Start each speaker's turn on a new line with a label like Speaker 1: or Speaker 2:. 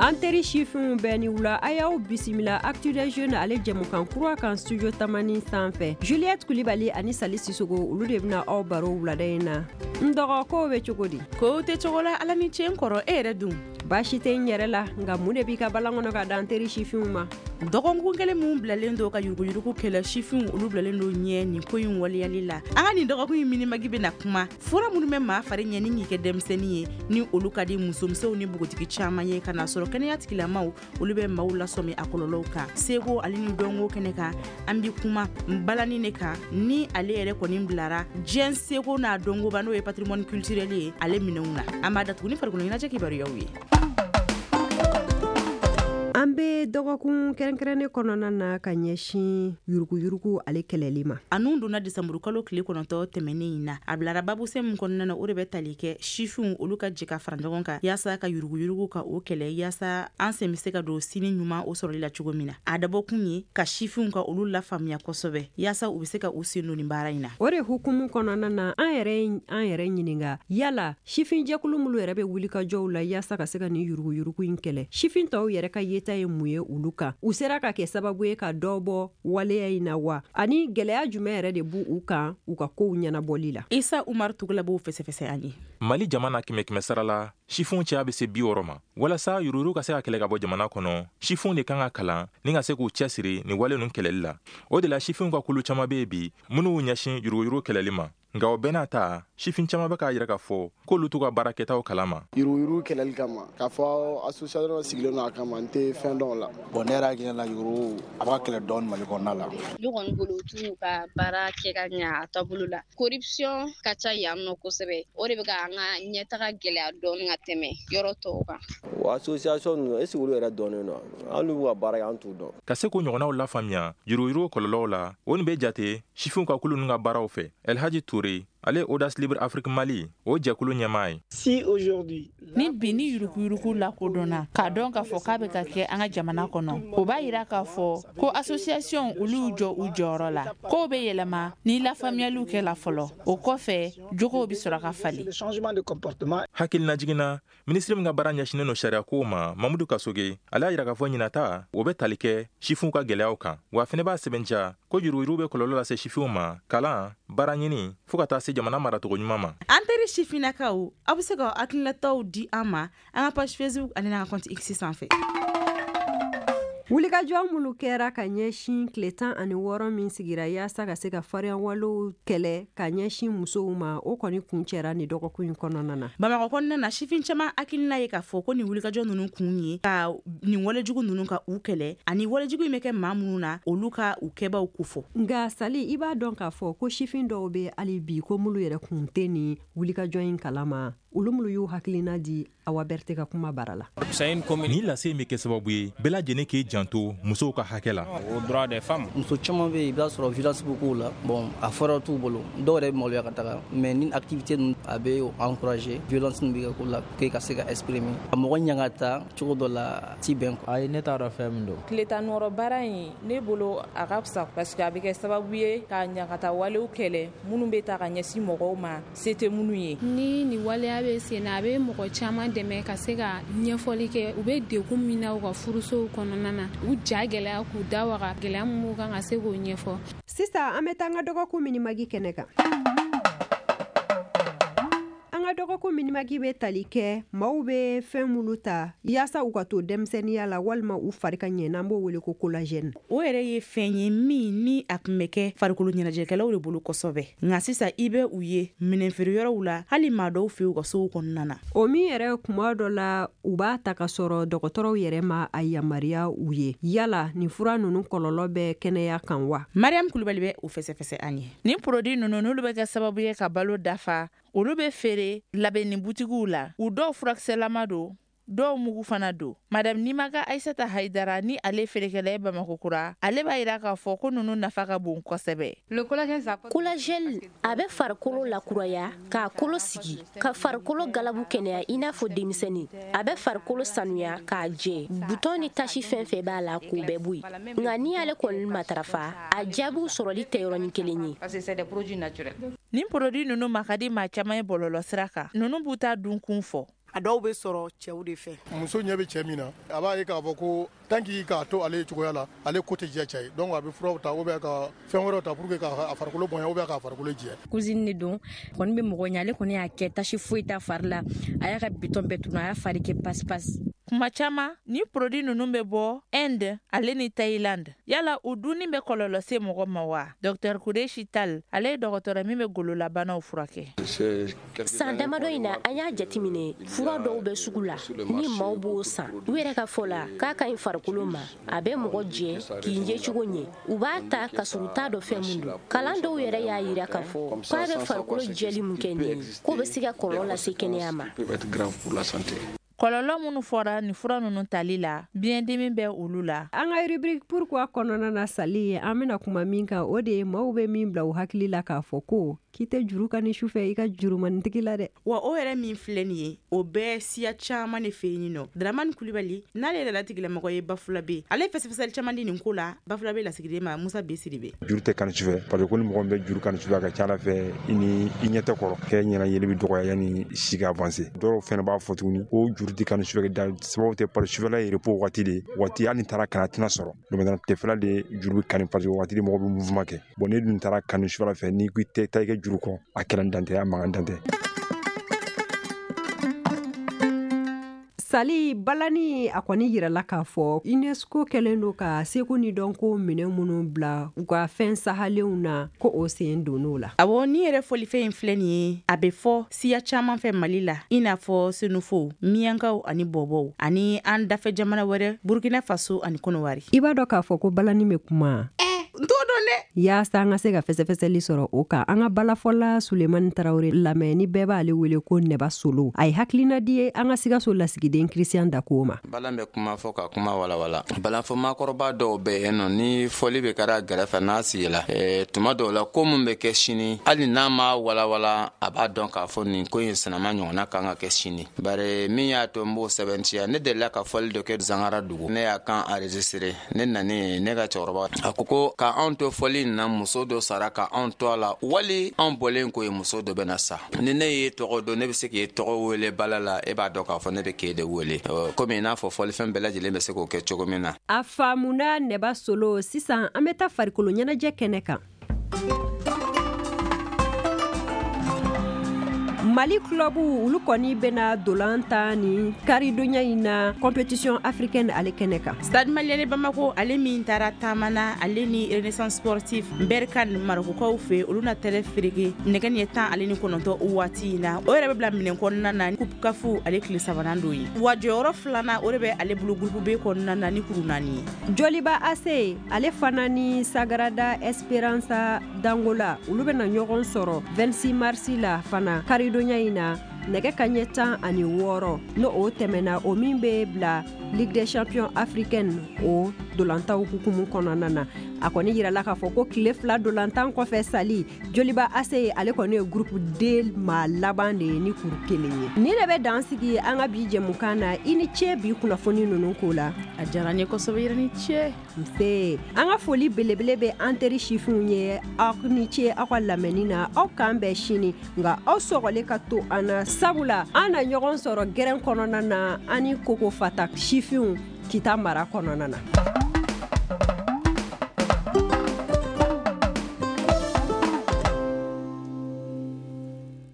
Speaker 1: Anteri chiffon beni wula ayaw bisimila Actu des Jeunes ale jɛmukan kura kan studio tamani sanfɛ. Juliette Kulibali ani Sali Sisogo olu de bena aw baro wulada in na. Ndɔgɔ ko be cogo di?
Speaker 2: Ko te cogo la ala ni cɛn kɔrɔ e yɛrɛ dun.
Speaker 1: Baasi tɛ n yɛrɛ la nka mun de b'i ka balan kɔnɔ ka da Anteri chiffon ma?
Speaker 2: Dɔgɔkun kelen mun bilalen do ka yuruguyurugu kɛlɛ chiffon olu bilalen do ɲɛ nin ko in waliyali la. An ka nin dɔgɔkun in minimagi bena kuma fura minnu bɛ maa fari ɲɛ ni k'i kɛ denmisɛnnin ye ni olu ka di musomisɛnw ni bogotigi caman ye ka na sɔrɔ kɛnɛya tigilamaw olu bɛ maaw lasɔmi a kɔlɔlɔw kan. Sego ale ni dɔnko kɛnɛ kan an bi kuma balani ne kan ni ale yɛrɛ kɔni bilara diɲɛ sego n'a dɔnkoba n'o ye patrimoine culturel ye ale minɛnw na. An b'a datugu ni farikolo ɲɛnajɛ kibaruyaw ye.
Speaker 1: An be dɔgɔkun kɛrɛnkɛrɛnnen kɔnɔna na ka ɲɛsin yuruguyurugu ale kɛlɛli ma.
Speaker 2: Anu donna Desanburu kalo tile 9 tɛmɛnen in na. A bilara babusɛn min kɔnɔna na o de bɛ tali kɛ chiffon olu ka jɛ ka fara ɲɔgɔn kan yaasa ka yuruguyurugu ka o kɛlɛ yaasa an sen bɛ se ka don sini ɲuman o sɔrɔli la cogo min na. A dabɔkun ye ka chiffon ka olu la faamuya kosɛbɛ yaasa u bɛ se ka u sen don nin baara in na.
Speaker 1: O de hukumu kɔnɔna na an yɛrɛ ɲininga yala chiffon jɛkulu mulu yɛrɛ bɛ wuli ka jɔw la yaasa ka se ka nin yuruguyurugu in kɛlɛ. Chiffon tɔw yɛrɛ ka yeta ye mun ye olu kan? U sera ka kɛ sababu ye ka dɔ bɔ waleya in na wa? Ani gɛlɛya jumɛn yɛrɛ de b'u u kan u ka kow ɲɛnabɔli la?
Speaker 2: Isa Umar Tugula b'o fɛsɛfɛsɛ an ye.
Speaker 3: Mali jamana kɛmɛ sara la chiffon cɛya bɛ se 60 ma. Walasa yuruguyurugu ka se ka kɛlɛ ka bɔ jamana kɔnɔ, chiffon de kan ka kalan ni ka se k'u cɛsiri ni wale ninnu kɛlɛli la. O de la chiffon ka kulu caman bɛ bi minnu ɲɛsin yuruguyurugu kɛlɛli ma. Nka o bɛɛ n'a ta chiffon caman bɛ k'a yira k'a fɔ k'olu t'u ka baarakɛtaw kalama.
Speaker 4: Yuruguyurugu kɛlɛli kama k'a fɔ association dɔ sigilen don a kama n tɛ fɛn dɔn la.
Speaker 5: Bon ne yɛrɛ hakilina la yuruguyurugu a b'a kɛlɛ dɔɔni Mali kɔnɔna la.
Speaker 6: Ne kɔni bolo t'u ka baara kɛ ka ɲɛ a taabolo la. Corruption ka ca yan nɔ kosɛbɛ. O de bɛ ka an ka ɲɛtaga gɛlɛya dɔɔni ka tɛmɛ yɔrɔ tɔw kan.
Speaker 4: O association ninnu est-ce que olu yɛrɛ dɔnnen don? An n'u ka baara kɛ an t'u dɔn.
Speaker 3: Ka se k'o ɲɔgɔnnaw lafaamuya yuruguyurugu kɔlɔlɔw la o nin bɛ jate chiffon ka kulu ninnu ka baaraw fɛ. Elhaji Toure ale Audace Libre Afrique Mali o jɛkulu ɲɛmaa ye.
Speaker 7: Si aujourd'hui
Speaker 2: ni bi ni yuruguyurugu lakodɔnna k'a dɔn k'a fɔ k'a bɛ ka kɛ an ka jamana kɔnɔ o b'a yira k'a fɔ ko association olu jɔ u jɔyɔrɔ la kow bɛ yɛlɛma ni lafaamuyaliw kɛla fɔlɔ o kɔfɛ jogow bɛ sɔrɔ ka fali.
Speaker 3: Hakilina jiginna ministre min ka baara ɲɛsinen no sariya kow ma Mamudu Kasoge ale y'a yira k'a fɔ ɲinata o bɛ tali kɛ chiffon ka gɛlɛyaw kan wa fɛnɛ b'a sɛbɛntiya ko yuruguyurugu bɛ kɔlɔlɔ lase chiffon ma kalan baara ɲini fo ka taa se jamana maracogo ɲuman ma.
Speaker 2: Anteri chifinakaw aw bɛ se ka hakilinataw di an ma an ka page Facebook ani n'an ka compte X sanfɛ.
Speaker 1: Wulikajɔ minnu kɛra ka ɲɛsin tile 16 min sigira yaasa ka se ka farinya walew kɛlɛ ka ɲɛsin musow ma o kɔni kun cɛra ni dɔgɔkun in kɔnɔna na.
Speaker 2: Bamakɔ kɔnɔna na chifin caman hakilina ye k'a fɔ ko nin wulikajɔ ninnu kun ye ka nin walejugu ninnu ka u kɛlɛ ani walejugu in bɛ kɛ maa minnu na olu ka u kɛbaw ko fɔ. Nka
Speaker 1: Sali i b'a dɔn k'a fɔ ko chifin dɔw bɛ hali bi ko mulu yɛrɛ kun tɛ ni wulikajɔ in kalama olu mulu y'u hakilina di Awa Berete ka kuma bara la.
Speaker 3: Ni lase in bɛ kɛ sababu ye bɛɛ lajɛlen k'i janto musow ka hakɛ la.
Speaker 5: Muso caman bɛ yen i b'a sɔrɔ violence bɛ k'u la bon a fɔra t'u bolo dɔw yɛrɛ bɛ maloya ka taga mais ni activité ninnu a bɛ encourager violence ninnu bɛ kɛ k'u la k'e ka se ka exprimer a mɔgɔ ɲanga ta cogo dɔ la ti bɛn quoi.
Speaker 8: Ayi ne t'a dɔn fɛn min don. Tile 16 baara in ne bolo a ka fisa parce que a bɛ kɛ sababu ye ka ɲagata walew kɛlɛ minnu bɛ ta ka ɲɛsin mɔgɔw ma se tɛ minnu ye.
Speaker 9: Ni nin waleya bɛ sen na a bɛ mɔgɔ caman dɛmɛ ka se ka ɲɛfɔli kɛ u bɛ degun min na u ka furusow kɔnɔna na u ja gɛlɛya k'u da waga gɛlɛya minnu kan ka se k'o ɲɛfɔ.
Speaker 1: Sisan an bɛ taa an ka dɔgɔkun minimagi kɛnɛ kan. An ka dɔgɔkun minimagi bɛ tali kɛ maaw bɛ fɛn minnu ta yaasa u ka to denmisɛnniya la walima u fari ka ɲɛ n'an b'o wele ko collagène.
Speaker 2: O yɛrɛ ye fɛn ye min ni a tun bɛ kɛ farikolo ɲɛnajɛkɛlaw de bolo kosɛbɛ nka sisan i bɛ u ye minɛnfeereyɔrɔw la hali maa dɔw fɛ u ka sow kɔnɔna na.
Speaker 1: O min yɛrɛ kuma dɔ la u b'a ta ka sɔrɔ dɔgɔtɔrɔw yɛrɛ ma a yamaruya u ye yala nin fura ninnu kɔlɔlɔ bɛ kɛnɛya kan wa?
Speaker 2: Mariam Kulibali bɛ o fɛsɛfɛsɛ an ye. Nin produit ninnu n'olu bɛ kɛ sababu ye ka balo dafa olu bɛ feere labɛnni butigiw la u dɔw furakisɛlama don dɔw mugu fana don. Madame Nimaga Aïssata Haïdara ni ale feerekɛla ye Bamakɔ kura ale b'a yira k'a fɔ ko ninnu nafa ka bon kosɛbɛ.
Speaker 10: Collagène a bɛ farikolo lakuraya k'a kolo sigi ka farikolo galabu kɛnɛya i n'a fɔ denmisɛnnin a bɛ farikolo sanuya k'a jɛ butɔn ni tasi fɛn fɛn b'a la k'u bɛɛ bɔ yen nka ni ale kɔni matarafa a jaabiw sɔrɔli tɛ yɔrɔnin kelen ye.
Speaker 2: Nin produit ninnu ma ka di maa caman ye bɔlɔlɔ sira kan ninnu b'u ta dun kun fɔ a dɔw bɛ sɔrɔ cɛw de fɛ.
Speaker 7: Muso ɲɛ bɛ cɛ min na a b'a ye k'a fɔ ko tant que k'a to ale cogoya la ale ko tɛ diya cɛ ye donc a bɛ furaw ta ou bien ka fɛn wɛrɛw ta pour que k'a farikolo bonya ou bien k'a farikolo jɛ.
Speaker 11: Cousine ne don kɔni bɛ mɔgɔ ɲɛ ale kɔni y'a kɛ tasi foyi t'a fari la a y'a ka bitɔn bɛɛ tunu a y'a fari kɛ pasi.
Speaker 2: Kuma caman ni produit ninnu bɛ bɔ Inde ale ni Thailand yala u dunni bɛ kɔlɔlɔ se mɔgɔ ma wa? Dr Kureshi Tal ale ye dɔgɔtɔrɔ min bɛ gololabanaw furakɛ.
Speaker 10: San damadɔ in na an y'a jateminɛ fura dɔw bɛ sugu la ni maaw b'o san u yɛrɛ ka fɔ la k'a ka ɲi farikolo ma a bɛ mɔgɔ jɛ k'i ye cogo ɲɛ u b'a ta ka sɔrɔ u t'a dɔn fɛn min don kalan dɔw yɛrɛ y'a yira k'a fɔ k'a bɛ farikolo jɛli mun kɛ nin ye k'o bɛ se ka kɔlɔlɔ lase kɛnɛya ma.
Speaker 2: Kɔlɔlɔ minnu fɔra ni fura ninnu tali la biyɛndimi bɛ olu la.
Speaker 1: An ka rubrique pourquoi kɔnɔna na sali ye an bɛna kuma min kan o de ye maaw bɛ min bila u hakili la k'a fɔ ko k'i tɛ juru ka ni sufɛ i ka jurumanitigi la dɛ.
Speaker 2: Wa o yɛrɛ min filɛ nin ye o bɛɛ siya caman de fɛ yen nɔ. Dramani Kulibali n'ale yɛrɛ latigilamɔgɔ ye Bafulabe ale fɛsɛfɛsɛli caman di nin ko la Bafulabe lasigiden ma Musa Besiribe.
Speaker 12: Juru tɛ kan sufɛ parce que ko ni mɔgɔ min bɛ juru kan sufɛ a ka ca Ala fɛ i ni i ɲɛ tɛ kɔrɔ kɛ ɲɛna yeli bɛ dɔgɔya yanni si ka avancer. Dɔw fɛnɛ b'a fɔ tuguni ko juru tɛ kan sufɛ da sababu tɛ parce que sufɛla ye repos waati de waati hali ni taara kana tɛna sɔrɔ donc maintenant tɛfɛla de juru bɛ kani parce que waati de mɔgɔ bɛ mouvement kɛ bon ni dun taara kani sufɛla fɛ ni ko i tɛ taa i kɛ juru kɔ a kɛra dantɛ a mankan dantɛ.
Speaker 1: Sali balani a kɔni yirala k'a fɔ UNESCO kɛlen don ka seko ni dɔnko minɛn minnu bila u ka fɛn sahalenw na ko o sen donn'o la.
Speaker 2: Awɔ ni yɛrɛ fɔlifɛn in filɛ nin ye a bɛ fɔ siya caman fɛ Mali la i n'a fɔ Senufo, Miyankaw ani Bɔbɔw ani an dafɛ jamana wɛrɛ Burkina Faso ani Konowari.
Speaker 1: I b'a dɔn k'a fɔ ko balani bɛ kuma.
Speaker 2: N t'o dɔn dɛ.
Speaker 1: Yaasa an ka se ka fɛsɛfɛsɛli sɔrɔ o kan an ka balafɔla Sulemani Tarawele lamɛn ni bɛɛ b'ale wele ko Nɛba Solo a ye hakilina di ye an ka Sikaso lasigiden Christian Dako ma.
Speaker 13: Balan bɛ kuma fɔ ka kuma walawala. Balanfɔ maakɔrɔba dɔw bɛ yen nɔ ni fɔli bɛ kɛra gɛrɛfɛ n'a sigila tuma dɔw la ko mun bɛ kɛ sini hali n'a ma walawala a b'a dɔn k'a fɔ nin ko in sinama ɲɔgɔnna kan ka kɛ sini. Bari min y'a to n b'o sɛbɛntiya ne delila ka fɔli dɔ kɛ Zangara dugu ne y'a kan enregistré ne nani ne ka cɛkɔrɔba a ko ka anw to fɔli na muso dɔ sara ka anw to a la wali anw bɔlen ko ye muso dɔ bɛna sa ni ne ye tɔgɔ dɔn ne bɛ se k'e tɔgɔ wele bala la e b'a dɔn k'a fɔ ne bɛ k'e de wele komi i n'a fɔ fɔlifɛn bɛɛ lajɛlen bɛ se k'o kɛ cogo min na.
Speaker 1: A faamuna Nɛba Solo sisan an bɛ taa farikolo ɲɛnajɛ kɛnɛ kan. Mali club ulu kɔni bɛna dolan ta ni karidonya in na compétition africaine ale kɛnɛ kan.
Speaker 2: Stade Malien de Bamako ale min taara taamana ale ni Renaissance sportif Berkan Marokokaw fɛ olu na tɛrɛ fereke nɛgɛ ɲɛ 10 ale ni 9 waati in na o yɛrɛ bɛ bila minɛn kɔnɔna na ni coupe kafu ale tile 3nan do ye wa jɔyɔrɔ 2nan o de bɛ ale bolo groupe B kɔnɔna na ni kuru 4 ye. Joliba AC ale fana ni Sagrada Esperança d'Angola olu bɛna ɲɔgɔn sɔrɔ 26 mars la fana karidonya in na nɛgɛ kaɲɛ 16 no o tɛmɛna o min bɛ bila Ligue des Champions africaine o dolantaw hukumu kɔnɔna na a kɔni yirala k'a fɔ ko tile 2 dolantan kɔfɛ sali Joliba AC ale kɔni ye groupe D ma laban de ye ni kuru 1 ye. Ni de bɛ dan sigi an ka bi jɛmukan na i ni ce bi kunnafoni ninnu ko la. A diyara n ye kosɛbɛ yɛrɛ ni ce.
Speaker 1: Nse an ka foli belebele bɛ an teri sifinw ye aw ni ce aw ka lamɛnni na aw k'an bɛɛ sini nka aw sɔgɔlen ka to an na sabula an na ɲɔgɔn sɔrɔ gɛrɛn kɔnɔna na ani koko fata sifinw kita mara kɔnɔna na.